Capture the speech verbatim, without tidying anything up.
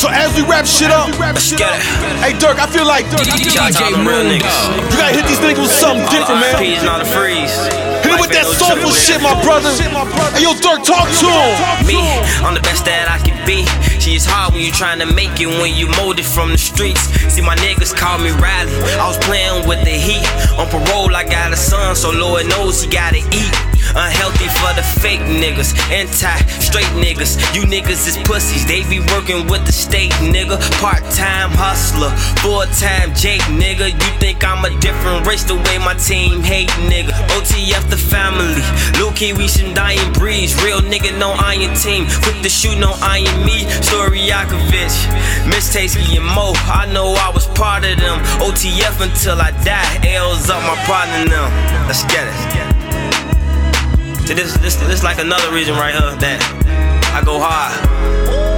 So as we wrap shit up, let's get it. Hey Dirk, I feel like D J Moon, you gotta hit these niggas with something different, man. Hit not a freeze. Hit it with that soulful shit, my brother. Hey yo, Dirk, talk to him. Me, I'm the best that I can be. See, it's hard when you trying to make it when you molded from the streets. See, my niggas call me Riley. I was playing with the heat. On parole, I got a son, so Lord knows he gotta eat. Unhealthy for the fake niggas, anti-straight niggas. You niggas is pussies, they be working with the state, nigga. Part-time hustler, full-time Jake, nigga. You think I'm a different race the way my team hate, nigga. O T F the family, Lil Key, we some dying breeds. Real nigga, no iron team. Quick to shoot, no iron me. Storyyakovich, Miss Tasty and Mo. I know I was part of them. O T F until I die. L's up my partner now. Let's get it. See, this, this, this like another reason right here that I go hard.